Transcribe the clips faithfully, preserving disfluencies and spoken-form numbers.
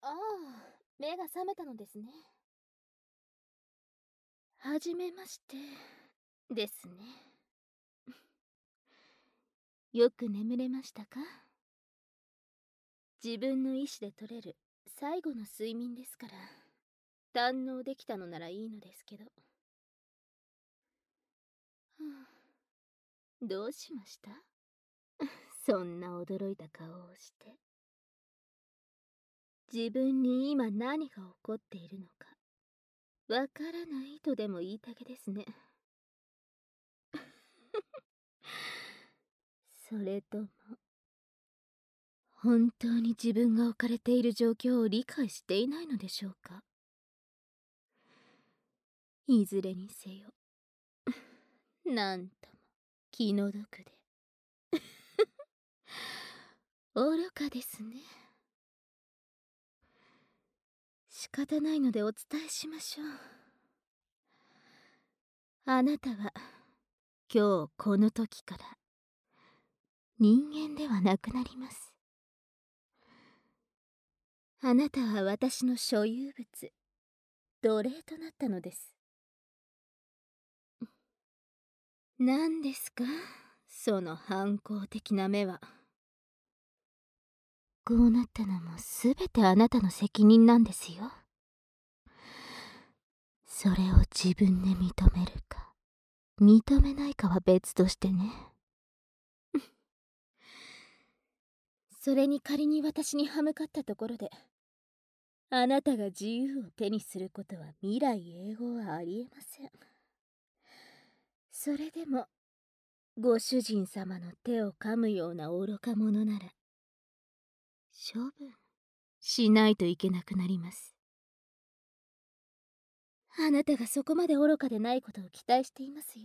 ああ、目が覚めたのですね。はじめましてですね。よく眠れましたか？自分の意志で取れる最後の睡眠ですから、堪能できたのならいいのですけど。はあ、どうしました？そんな驚いた顔をして。自分に今何が起こっているのかわからないとでも言いたげですね。それとも本当に自分が置かれている状況を理解していないのでしょうか。いずれにせよなんとも気の毒で愚かですね。仕方ないのでお伝えしましょう。あなたは今日この時から人間ではなくなります。あなたは私の所有物、奴隷となったのです。何ですかその反抗的な目は。こうなったのもすべてあなたの責任なんですよ。それを自分で認めるか認めないかは別としてね。それに仮に私に歯向かったところで、あなたが自由を手にすることは未来永劫はありえません。それでもご主人様の手を噛むような愚か者なら処分しないといけなくなります。あなたがそこまで愚かでないことを期待していますよ。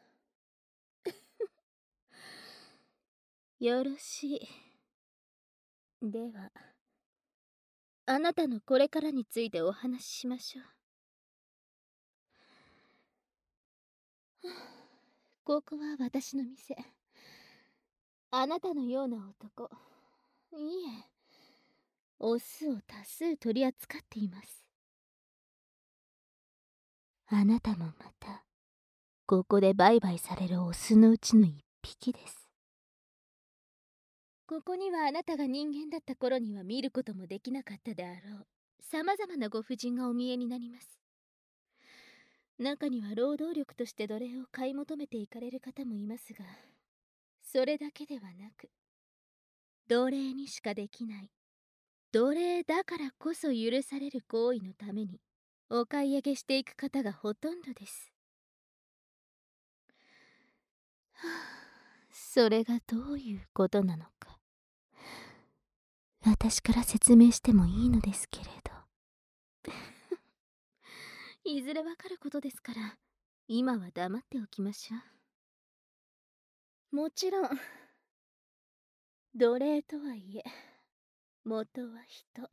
よろしい。ではあなたのこれからについてお話ししましょう。ここは私の店。あなたのような男、いえ、オスを多数取り扱っています。あなたもまたここで売買されるオスのうちの一匹です。ここにはあなたが人間だった頃には見ることもできなかったであろうさまざまなご婦人がお見えになります。中には労働力として奴隷を買い求めていかれる方もいますが、それだけではなく奴隷にしかできない奴隷だからこそ許される行為のためにお買い上げしていく方がほとんどです。はあ、それがどういうことなのか私から説明してもいいのですけれどいずれわかることですから今は黙っておきましょう。もちろん奴隷とはいえ元は人、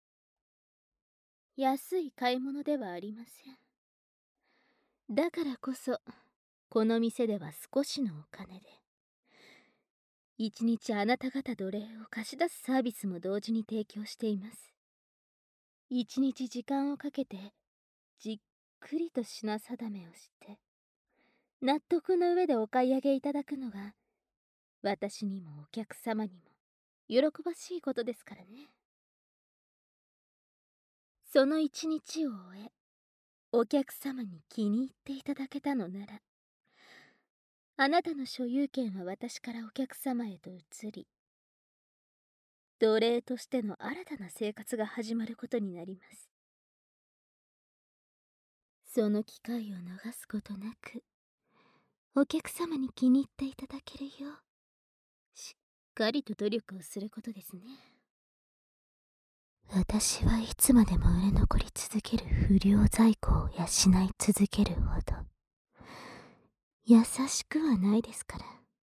安い買い物ではありません。だからこそこの店では少しのお金で一日あなた方奴隷を貸し出すサービスも同時に提供しています。一日時間をかけてじっくりと品定めをして納得の上でお買い上げいただくのが私にもお客様にも喜ばしいことですからね。その一日を終えお客様に気に入っていただけたのならあなたの所有権は私からお客様へと移り奴隷としての新たな生活が始まることになります。その機会を逃すことなくお客様に気に入っていただけるようしっかりと努力をすることですね。私はいつまでも売れ残り続ける不良在庫を養い続けるほど優しくはないですから。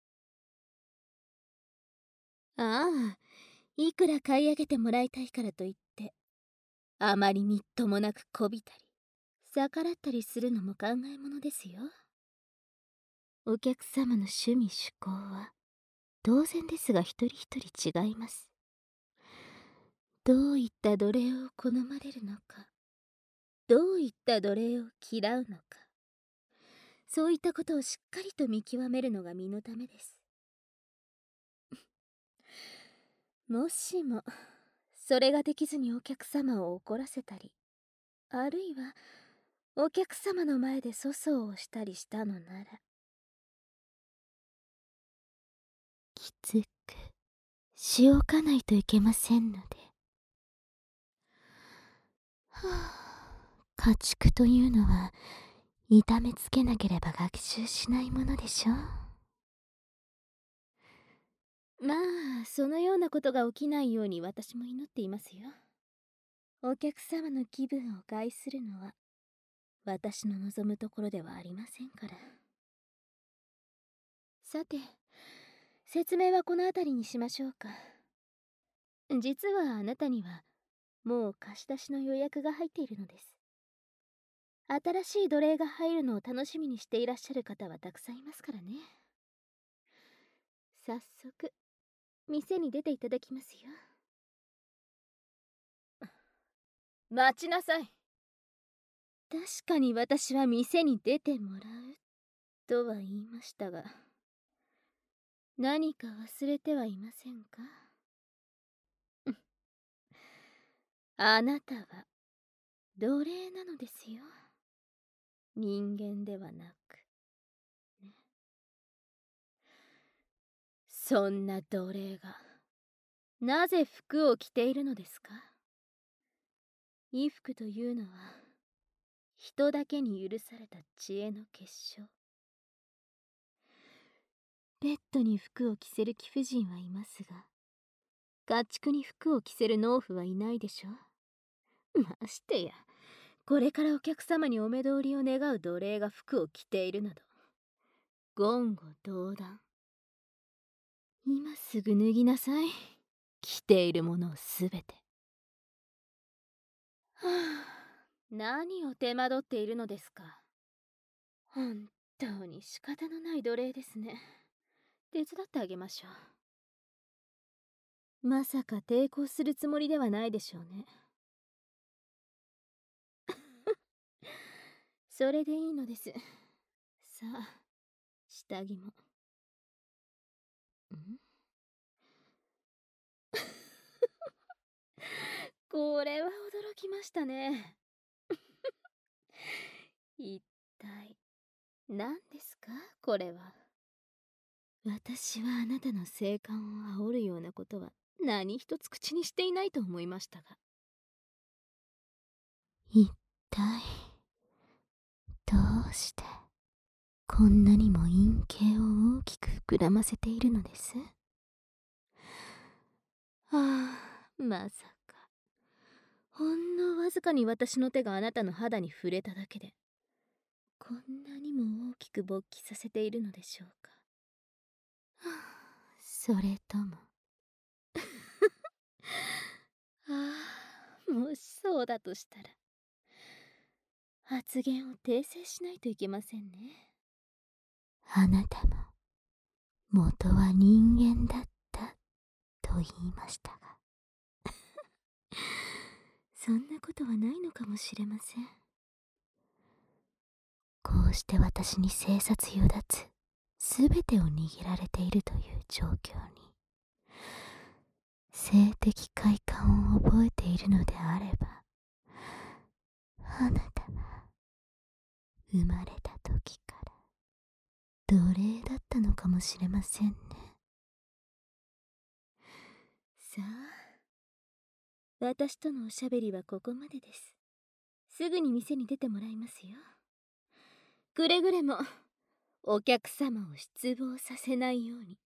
ああ、いくら買い上げてもらいたいからといってあまりみっともなくこびたり逆らったりするのも考えものですよ。お客様の趣味趣向は当然ですが一人一人違います。どういっった奴隷を好まれるのか、どういった奴隷を嫌うのか、そういったことをしっかりと見極めるのが身のためです。もしもそれができずにお客様を怒らせたり、あるいはお客様の前で粗相をしたりしたのなら、きつくしおかないといけませんので。はあ、家畜というのは痛めつけなければ学習しないものでしょう。まあそのようなことが起きないように私も祈っていますよ。お客様の気分を害するのは私の望むところではありませんから。さて、説明はこの辺りにしましょうか。実はあなたにはもう貸し出しの予約が入っているのです。新しい奴隷が入るのを楽しみにしていらっしゃる方はたくさんいますからね。早速店に出ていただきますよ。待ちなさい。確かに私は店に出てもらうとは言いましたが、何か忘れてはいませんか？あなたは奴隷なのですよ。人間ではなくね。そんな奴隷がなぜ服を着ているのですか？衣服というのは人だけに許された知恵の結晶。ペットに服を着せる貴婦人はいますが、家畜に服を着せる農夫はいないでしょ。ましてやこれからお客様にお目通りを願う奴隷が服を着ているなど言語道断。今すぐ脱ぎなさい、着ているものをすべて。はあ、何を手間取っているのですか。本当に仕方のない奴隷ですね。手伝ってあげましょう。まさか抵抗するつもりではないでしょうね。それでいいのです。さあ、下着も。んこれは驚きましたね。一体何ですかこれは。私はあなたの性感を煽るようなことは何一つ口にしていないと思いましたが、一体どうしてこんなにも陰茎を大きく膨らませているのです？ああ、まさかほんのわずかに私の手があなたの肌に触れただけでこんなにも大きく勃起させているのでしょうか。はあ、それともああ、もしそうだとしたら発言を訂正しないといけませんね。あなたも元は人間だったと言いましたがそんなことはないのかもしれません。こうして私に生殺与奪すべてを握られているという状況に性的快感を覚えているのであれば、あなたは生まれた時から奴隷だったのかもしれませんね。さあ、私とのおしゃべりはここまでです。すぐに店に出てもらいますよ。くれぐれもお客様を失望させないように